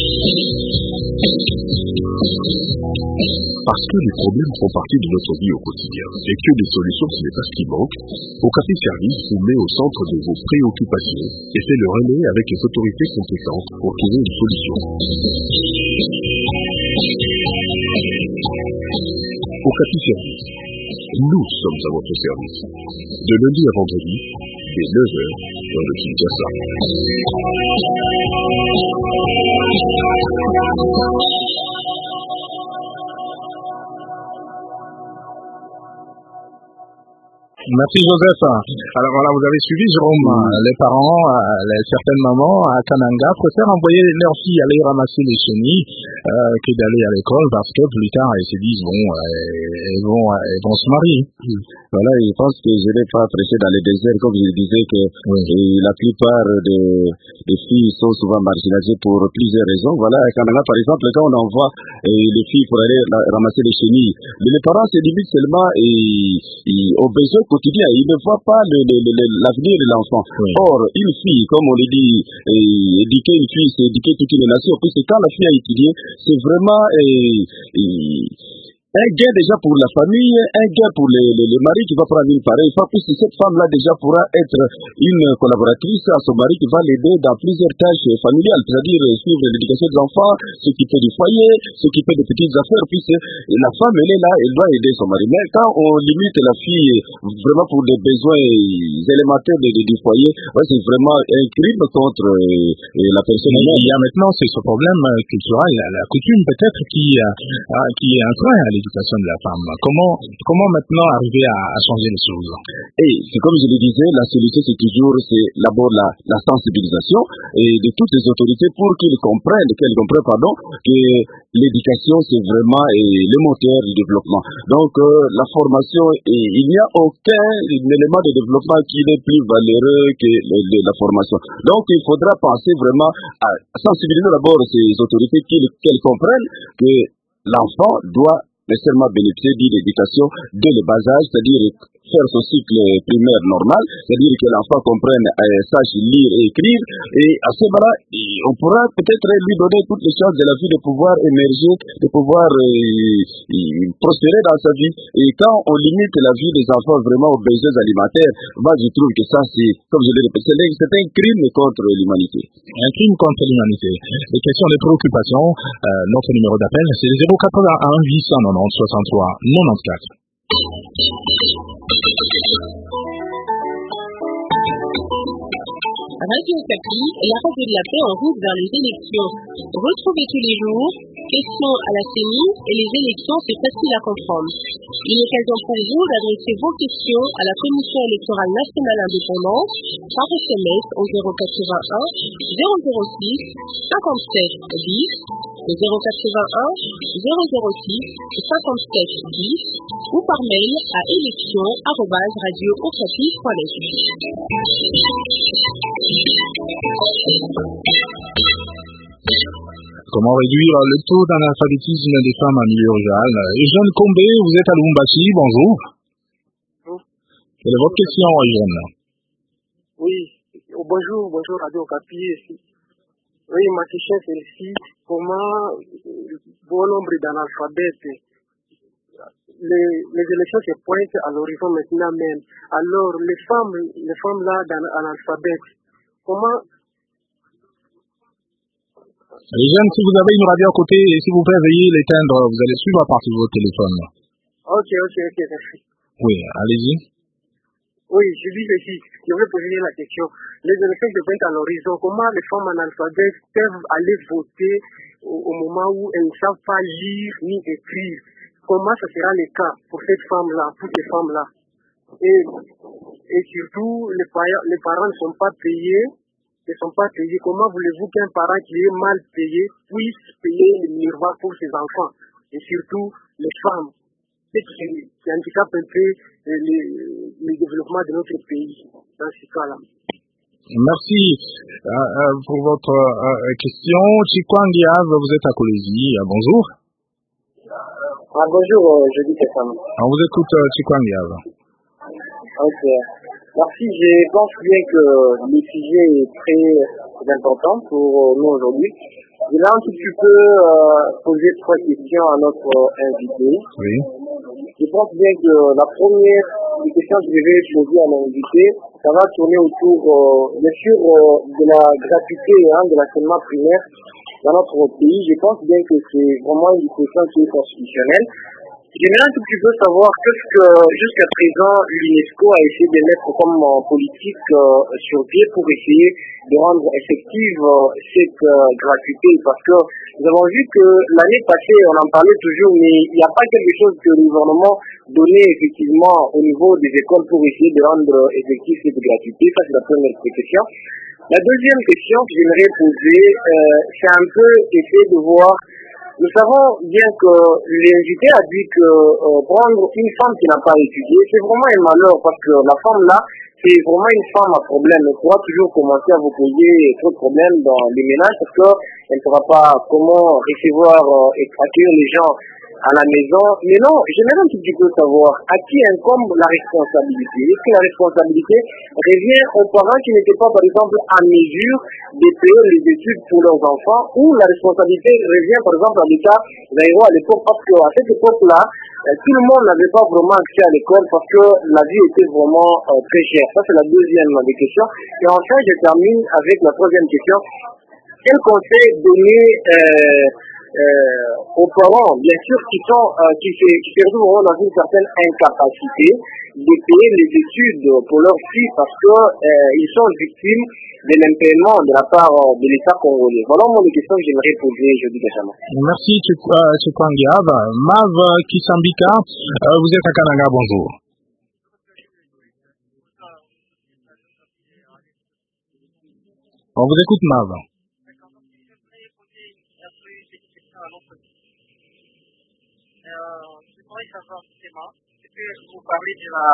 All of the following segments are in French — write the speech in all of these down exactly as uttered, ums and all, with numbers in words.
Parce que les problèmes font partie de notre vie au quotidien et que des solutions ce n'est pas ce qui manque, Okapi Service vous met au centre de vos préoccupations et fait le relais avec les autorités compétentes pour trouver une solution. Okapi Service, nous sommes à votre service. De lundi à vendredi, dès neuf heures, dans le Kinshasa. Merci Joseph. Alors voilà, vous avez suivi Jérôme, les parents, les, certaines mamans à Kananga préfèrent envoyer leur fille aller ramasser les chenilles euh, que d'aller à l'école parce que plus tard elles se disent bon, elles vont, elles vont se marier. Mmh. Voilà, je pense que je n'ai pas prêché dans les déserts comme je disais que oui. La plupart de, des filles sont souvent marginalisées pour plusieurs raisons. Voilà, à Kananga par exemple, quand on envoie euh, les filles pour aller la, ramasser les chenilles, mais les parents se limitent seulement et, et aux besoins quotidien, il ne voit pas le, le, le, l'avenir de l'enfant. Oui. Or, une fille, comme on le dit, eh, éduquer une fille, c'est éduquer toute une nation. Puisque quand la fille a étudié, c'est vraiment eh, eh, un gain déjà pour la famille, un gain pour le, le, le mari qui va prendre une pareille femme, puisque cette femme-là déjà pourra être une collaboratrice à son mari qui va l'aider dans plusieurs tâches familiales, c'est-à-dire suivre l'éducation des enfants, s'occuper du foyer, s'occuper des petites affaires, puisque la femme, elle est là, elle doit aider son mari. Mais quand on limite la fille vraiment pour des besoins élémentaires de, de, du foyer, ouais, c'est vraiment un crime contre euh, la personne. Il y a maintenant, c'est ce problème culturel, la, la coutume peut-être qui, euh, qui est un frein à l'éducation de la femme. Comment, comment maintenant arriver à, à changer les choses? Et c'est comme je le disais, la solution c'est toujours, c'est d'abord la, la sensibilisation et de toutes les autorités pour qu'ils comprennent, qu'elles comprennent, pardon, que l'éducation c'est vraiment et, le moteur du développement. Donc euh, la formation, et, il n'y a aucun élément de développement qui est plus valeureux que le, le, la formation. Donc il faudra penser vraiment à sensibiliser d'abord ces autorités qu'elles comprennent que l'enfant doit nécessairement bénéficier d'une éducation dès le bas âge, c'est-à-dire faire son cycle primaire normal, c'est-à-dire que l'enfant comprenne, euh, sache lire et écrire, et à ce moment-là, on pourra peut-être lui donner toutes les chances de la vie de pouvoir émerger, de pouvoir euh, prospérer dans sa vie. Et quand on limite la vie des enfants vraiment aux besoins alimentaires, moi je trouve que ça c'est, comme je l'ai répété, c'est un crime contre l'humanité. Un crime contre l'humanité. Les questions de préoccupation, euh, notre numéro d'appel, c'est le zéro quatre-vingt-un huit cent quatre-vingt-onze soixante-trois quatre-vingt-quatorze. Radio Okapi, la radio de la paix en route vers les élections. Retrouvez tous les jours questions à la C E N I et les élections, c'est facile à comprendre. Une occasion pour vous d'adresser vos questions à la Commission électorale nationale indépendante par S M S au zéro quatre-vingt-un zéro zéro six cinquante-sept dix, zéro quatre-vingt-un zéro zéro six cinquante-sept dix ou par mail à élection arobase radio okapi point net. Comment réduire le taux d'analphabétisme des femmes en milieu rural? Eugène Combé, vous êtes à Lubumbashi, bonjour. Bonjour. Quelle est votre question, Eugène? Oui, bonjour, bonjour Radio Okapi. Oui, ma question c'est ici, comment bon nombre d'analphabètes, les, les élections se pointent à l'horizon maintenant même. Alors, les femmes, les femmes là d'analphabètes, comment... Eugène, si vous avez une radio à côté, et si vous pouvez veuillez l'éteindre, vous allez suivre à partir de votre téléphone. Ok, ok, ok, merci. Oui, allez-y. Oui, je dis ici, je vais poser la question. Les élections se pointent à l'horizon. Comment les femmes analphabètes peuvent aller voter au, au moment où elles ne savent pas lire ni écrire? Comment ce sera le cas pour cette femme-là, pour ces femmes-là? Et, et surtout, les, les parents ne sont pas payés. Ne sont pas payés. Comment voulez-vous qu'un parent qui est mal payé puisse payer le miroir pour ses enfants? Et surtout, les femmes, qui, qui handicapent un peu le, le développement de notre pays dans ce cas-là. Merci euh, euh, pour votre euh, question. Chikwangiav, vous êtes à Kolezi. Euh, bonjour. Ah, bonjour, euh, je dis que ça. On vous écoute, euh, Chikwangiav. Ok. Merci, je pense bien que le sujet est très important pour nous aujourd'hui. Je vais un tout petit peu euh, poser trois questions à notre euh, invité. Oui. Je pense bien que la première des questions que je vais poser à l'invité, ça va tourner autour, euh, bien sûr, euh, de la gratuité hein, de l'enseignement primaire dans notre pays. Je pense bien que c'est vraiment une question qui est constitutionnelle. J'aimerais un tout petit peu savoir qu'est-ce que jusqu'à présent l'UNESCO a essayé de mettre comme euh, politique euh, sur pied pour essayer de rendre effective euh, cette euh, gratuité, parce que nous avons vu que l'année passée on en parlait toujours, mais il n'y a pas quelque chose que le gouvernement donnait effectivement au niveau des écoles pour essayer de rendre effective cette gratuité. Ça c'est la première question. La deuxième question que j'aimerais poser, euh, c'est un peu essayer de voir. Nous savons bien que l'invité a dit que euh, prendre une femme qui n'a pas étudié, c'est vraiment un malheur, parce que la femme là, c'est vraiment une femme à problème. Elle pourra toujours commencer à vous poser trop de problèmes dans les ménages, parce qu'elle ne saura pas comment recevoir euh, et accueillir les gens à la maison. Mais non, j'aimerais un petit peu savoir à qui incombe la responsabilité. Est-ce que la responsabilité revient aux parents qui n'étaient pas, par exemple, en mesure de payer les études pour leurs enfants, ou la responsabilité revient, par exemple, à l'État d'Aéro à l'époque, parce qu'à cette époque-là, tout le monde n'avait pas vraiment accès à l'école parce que la vie était vraiment euh, très chère. Ça, c'est la deuxième des questions. Et enfin, je termine avec la troisième question. Quel conseil donner euh, euh, aux parents, bien sûr, qui sont euh, qui se, qui se retrouvent dans une certaine incapacité de payer les études pour leurs filles parce que euh, ils sont victimes de l'impaiement de la part de l'État congolais. Voilà mon question que j'aimerais poser jeudi Benjamin. Merci Tchekwangiab. Mav Kisambika, euh, vous êtes à Kananga, bonjour. On vous écoute, Mav. Je voudrais savoir justement, est-ce que vous parlez de la,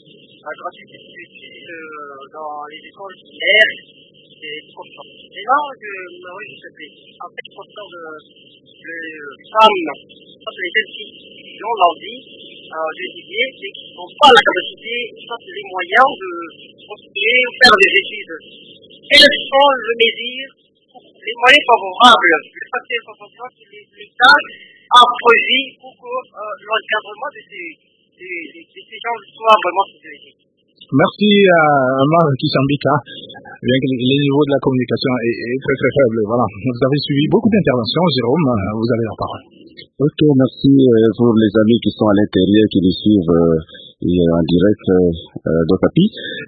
la gratuité des études euh, dans les écoles primaires et consorts. Et là, je me réjouis, en fait, consorts de, de femmes, les jeunes filles qui ont l'envie euh, d'étudier et qui n'ont pas la capacité, soit les moyens de continuer ou faire des études. Quelles sont les mesures, les moyens favorables, le facteur favorable que l'État a produit pour que euh, l'encadrement de ces, de, de, de ces gens soit vraiment sécurisé. Merci à Mav Kisambika. Bien que le niveau de la communication est, est très très faible. Voilà. Vous avez suivi beaucoup d'interventions. Jérôme, vous avez la parole. Ok, merci euh, pour les amis qui sont à l'intérieur, qui nous suivent euh, et en direct euh, d'Okapi.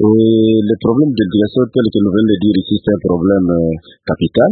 Et le problème d'intégration tel que nous venons de dire ici, c'est un problème euh, capital.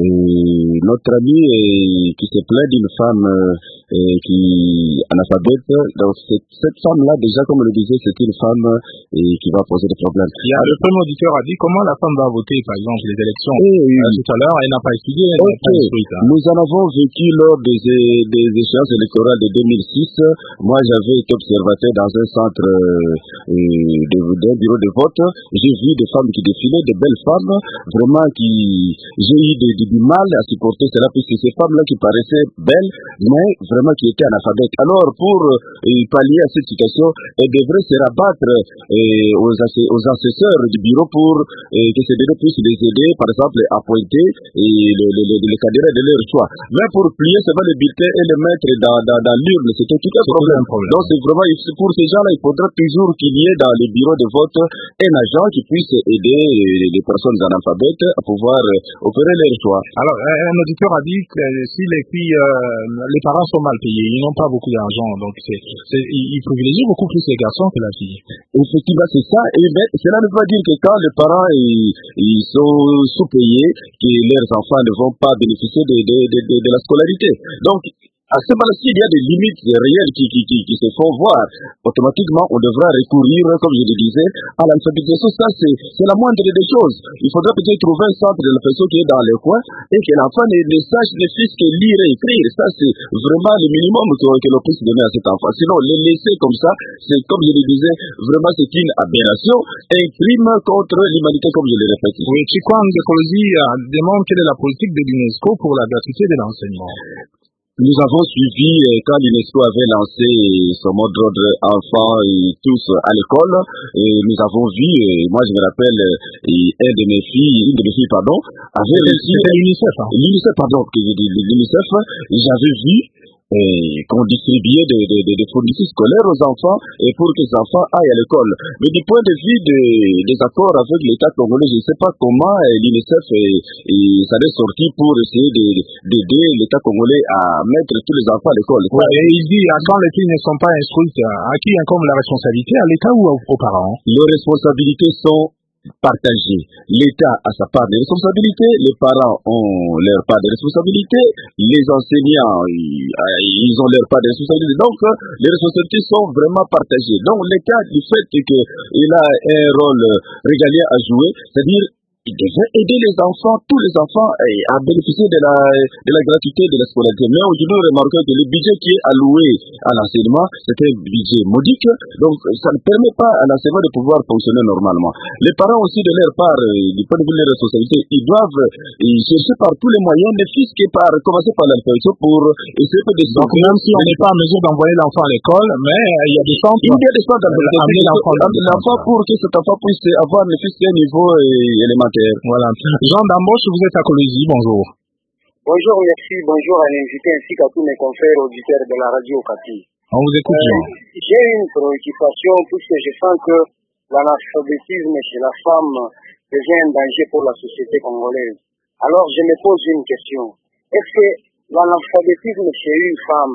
Et notre ami euh, qui se plaint d'une femme euh, qui est analphabète, donc cette, cette femme-là, déjà comme on le disait, c'est une femme euh, qui va poser des problèmes. Il y a, le premier auditeur a dit comment la femme va voter, par exemple, les élections. Et, oui. euh, tout à l'heure, elle n'a pas étudié, elle okay. n'a pas instruite. Hein. Nous en avons vécu lors des, des échéances électorales de deux mille six. Moi, j'avais été observateur dans un centre euh, d'un bureau de vote. J'ai vu des femmes qui défilaient, de belles femmes, vraiment qui... J'ai eu de, de, du mal à supporter cela, puisque ces femmes-là qui paraissaient belles, mais vraiment qui étaient analphabètes. Alors, pour euh, pallier à cette situation, elles devraient se rabattre euh, aux, aux assesseurs du bureau pour euh, que ces bureaux puissent les aider, par exemple, à pointer et le, le, le, le candidats de leur choix. Mais pour plier seulement le bulletin et le mettre dans, dans, dans l'urne, c'est tout un problème. problème. Donc, c'est vraiment, pour ces gens-là, il faudra toujours qu'il y ait dans les bureaux de vote un agent qui puisse aider les personnes analphabètes à pouvoir opérer leur choix. Alors, un auditeur a dit que si les filles, euh, les parents sont mal payés, ils n'ont pas beaucoup d'argent, donc c'est, c'est, ils privilégient beaucoup plus les garçons que la fille. Effectivement, c'est ça. Et mais cela ne veut pas dire que quand les parents ils, ils sont sous-payés, que leurs enfants ne vont pas bénéficier de, de, de, de, de la scolarité. Donc, à ce moment-ci, il y a des limites réelles qui, qui, qui, qui se font voir. Automatiquement, on devra recourir, comme je le disais, à l'alphabétisation. Ça, c'est, c'est la moindre des choses. Il faudra peut-être trouver un centre de la personne qui est dans les coins et que l'enfant ne, ne sache ne fils que lire et écrire. Ça, c'est vraiment le minimum que, que l'on puisse donner à cet enfant. Sinon, les laisser comme ça, c'est, comme je le disais, vraiment c'est une aberration, un crime contre l'humanité, comme je le répète. Oui, Tchekwan Gekolosi demande quelle est la politique de l'UNESCO pour la gratuité de l'enseignement. Nous avons suivi euh, quand l'UNESCO avait lancé son mot d'ordre enfants et tous à l'école. Et nous avons vu, et moi je me rappelle, et un de mes filles, une de mes filles, pardon, avait réussi. C'était l'UNICEF. Hein. L'UNICEF, pardon, l'UNICEF, j'avais vu et qu'on distribuait des, des, des, des fournitures scolaires aux enfants et pour que les enfants aillent à l'école. Mais du point de vue de, des accords avec l'État congolais, je ne sais pas comment l'UNICEF s'est sorti pour essayer d'aider l'État congolais à mettre tous les enfants à l'école. Ouais, et il dit, quand les filles ne sont pas instruites, à qui incombe la responsabilité, à l'État ou aux parents? Les responsabilités sont partagé. L'État a sa part de responsabilité, les parents ont leur part de responsabilité, les enseignants, ils ont leur part de responsabilité. Donc, les responsabilités sont vraiment partagées. Donc, l'État, du fait qu'il a un rôle régalien à jouer, c'est-à-dire il devait aider les enfants, tous les enfants, à bénéficier de la, de la gratuité de la scolarité. Mais aujourd'hui, nous remarquons que le budget qui est alloué à l'enseignement, c'est un budget modique, donc ça ne permet pas à l'enseignement de pouvoir fonctionner normalement. Les parents aussi, de leur part, du point de vue de leur responsabilité, ils doivent ils chercher par tous les moyens, ne fût-ce que par commencer par l'information pour essayer de... Donc même si on n'est pas en mesure d'envoyer l'enfant à l'école, mais il y a des centres... Il y a des centres d'amener l'enfant pour que cet enfant puisse avoir ne fût-ce qu'un niveau élémentaire. Voilà. Jean Dambos, vous êtes à Colosie, bonjour. Bonjour, merci, bonjour à l'invité ainsi qu'à tous mes confrères auditeurs de la radio Okapi. On vous écoute, Jean. Euh, J'ai une préoccupation puisque je sens que l'analphabétisme chez la femme devient un danger pour la société congolaise. Alors je me pose une question. Est-ce que l'analphabétisme chez une femme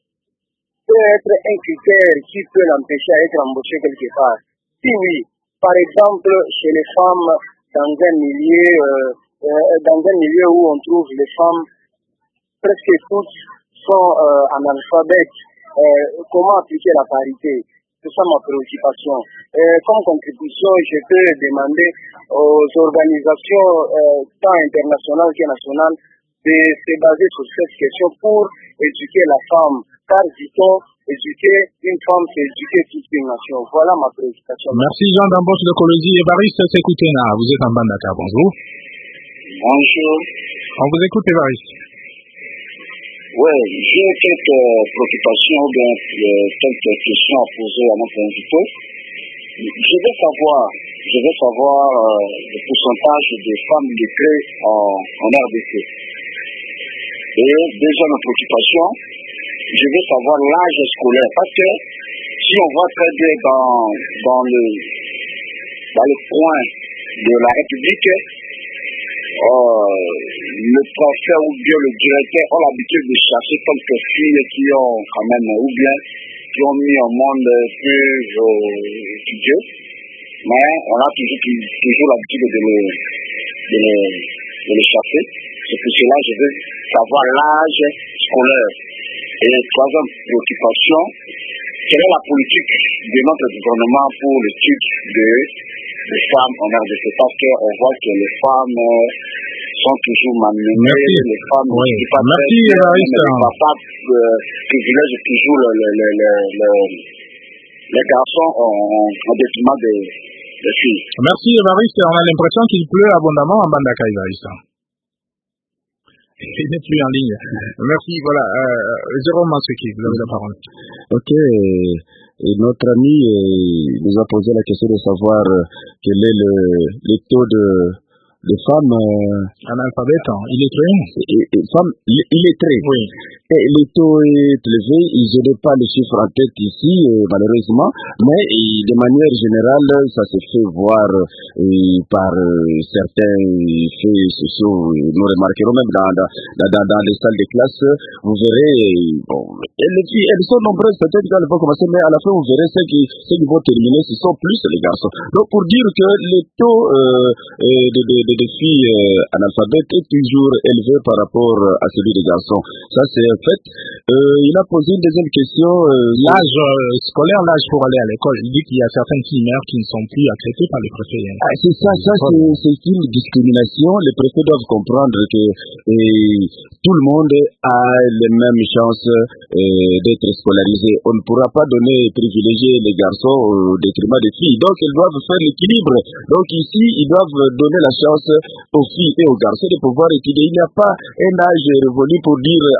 peut être un critère qui peut l'empêcher à être embauchée quelque part? Si oui, par exemple, chez les femmes, dans un milieu, euh, euh, dans un milieu où on trouve les femmes, presque toutes sont euh, analphabètes. Euh, comment appliquer la parité? C'est ça ma préoccupation. Euh, comme contribution, je peux demander aux organisations euh, tant internationales que nationales de se baser sur cette question pour éduquer la femme. Car, dit-on, éduquer une femme, c'est éduquer toute une nation. Voilà ma préoccupation. Merci Jean Dambos de Colosie. Évariste Sekutena, vous êtes en Bandaka, bonjour. Bonjour. On vous écoute, Évariste. Oui, j'ai quelques euh, préoccupations, bien, euh, quelques questions à poser à notre invité. Je veux savoir, je veux savoir euh, le pourcentage des femmes lettrées en, en R D C. Et déjà ma préoccupation, je veux savoir l'âge scolaire, parce que si on va très bien dans, dans, le, dans le coin de la République, euh, le professeur ou bien le directeur ont l'habitude de chercher quelques filles qui ont quand même, ou bien qui ont mis au monde plus euh, étudié, mais on a toujours, toujours l'habitude de les, de les, de les chasser. C'est pour cela que je veux savoir l'âge scolaire. Et troisième préoccupation, quelle est la politique de notre gouvernement pour l'étude de, des femmes en R D C? Parce qu'on voit que les femmes sont toujours malmenées, les femmes oui. qui pas Merci, très bien, les papas euh, privilègent toujours le, le, le, le, le, les garçons en, en détriment des, des filles. Merci Évariste, on a l'impression qu'il pleut abondamment en Bandaka, Évariste. Il n'est plus en ligne. Merci, voilà. Euh, Jérôme Manseki, vous avez la parole. Ok. Et notre ami euh, nous a posé la question de savoir euh, quel est le, le taux de, de femmes euh, analphabètes, hein. Il est très et, et, femmes illettrées. Oui. Et le taux est élevé, je n'ai pas les chiffres en tête ici, euh, malheureusement, mais et, de manière générale, ça se fait voir euh, par euh, certains faits sociaux. Nous remarquerons même dans, dans, dans, dans les salles de classe, vous verrez, bon, elles, elles sont nombreuses, peut-être qu'elles vont commencer, mais à la fin, vous verrez ceux qui, ceux qui vont terminer, ce sont plus les garçons. Donc, pour dire que le taux euh, de, de, de, de filles euh, analphabètes est toujours élevé par rapport à celui des garçons. Ça, c'est un fait. Euh, il a posé une deuxième question. Euh, l'âge euh, scolaire, l'âge pour aller à l'école. Il dit qu'il y a certaines filles mères qui ne sont plus acceptées par les préfets. Ah, c'est ça, ça c'est, c'est une discrimination. Les préfets doivent comprendre que et, tout le monde a les mêmes chances euh, d'être scolarisé. On ne pourra pas donner, privilégier les garçons au détriment des filles. Donc, ils doivent faire l'équilibre. Donc, ici, ils doivent donner la chance aux filles et aux garçons de pouvoir étudier. Il n'y a pas un âge révolu pour dire à cet âge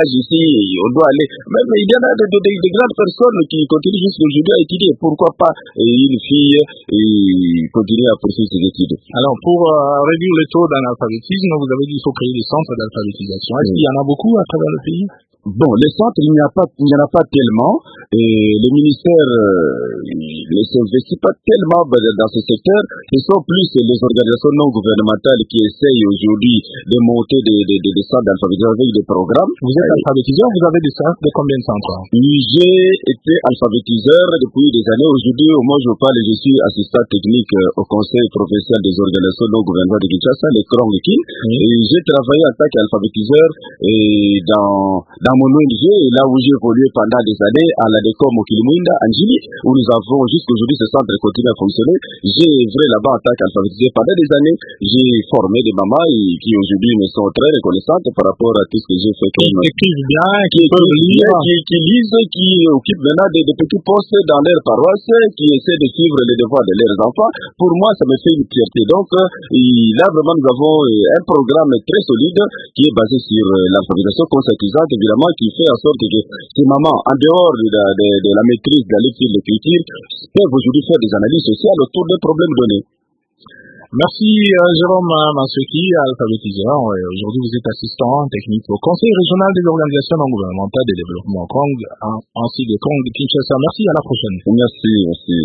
âge ici, on doit aller. Même il y en a de, de, de, de grandes personnes qui continuent jusqu'à aujourd'hui à étudier. Pourquoi pas une fille et continuer à poursuivre ses études? Alors, pour euh, réduire le taux d'analphabétisme, vous avez dit qu'il faut créer des centres d'alphabétisation. Est-ce oui. qu'il y en a beaucoup à travers le pays? Bon, les centres, il n'y a pas, il n'y en a pas tellement. Et le ministère euh, ne s'investit pas tellement dans ce secteur. Ce sont plus les organisations non gouvernementales qui essayent aujourd'hui de monter des, des, des, des centres d'alphabétisation avec des programmes. Vous êtes alphabétiseur, vous avez des centres de combien de centres? J'ai été alphabétiseur depuis des années. Aujourd'hui, au moins je parle, je suis assistant technique au conseil provincial des organisations non gouvernementales de Kinshasa, les C R O N G K I. Oui. Et j'ai travaillé en tant qu'alphabétiseur et dans Dans mon O N G, là où j'ai évolué pendant des années, à la DECOM au Kilimwinda, en Jili, où nous avons jusqu'aujourd'hui ce centre continue à fonctionner. J'ai œuvré là-bas en tant qu'alphabétiseur pendant des années. J'ai formé des mamans qui aujourd'hui me sont très reconnaissantes par rapport à tout ce que j'ai fait. Qui écrivent bien, qui peuvent lire, qui, qui lisent, qui occupent maintenant des, des petits postes dans leur paroisse, qui essaient de suivre les devoirs de leurs enfants. Pour moi, ça me fait une fierté. Donc, là, vraiment, nous avons un programme très solide qui est basé sur l'alphabétisation conscientisante, évidemment, qui fait en sorte que ces mamans, en dehors de la, de, de la maîtrise de la lecture et de l'écriture, peuvent aujourd'hui faire des analyses sociales autour des problèmes donnés. Merci euh, Jérôme Mansuki, alphabétiseur. Aujourd'hui, vous êtes assistant technique au Conseil régional des organisations non gouvernementales de développement Kong, ainsi de Kong de Kinshasa. Merci, à la prochaine. Merci, merci.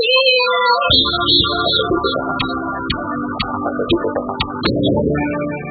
Thank you.